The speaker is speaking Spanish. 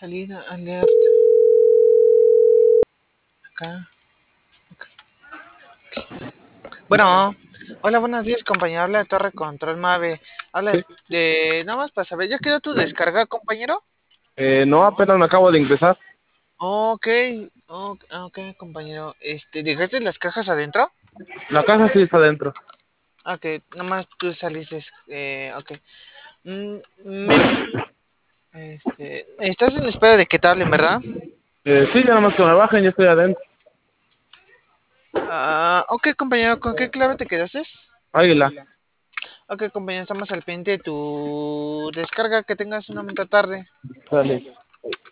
Salida alert. Acá. Bueno, hola, buenos días, compañero. Habla de Torre Control Mave. Habla Sí. nada más para saber, ¿ya quedó tu descarga, compañero? No, apenas me acabo de ingresar. Ok, ok, compañero. ¿Dejaste las cajas adentro? La caja sí está adentro. Ok, nomás tú saliste. Ok. Mm, mira, estás en espera de que te hablen, ¿verdad? Sí, ya nada más que me bajen, ya estoy adentro. Ok, compañero, ¿con qué clave te quedaste? Águila. Ok, compañero, estamos al pendiente de tu descarga. Que tengas una bonita tarde. Dale.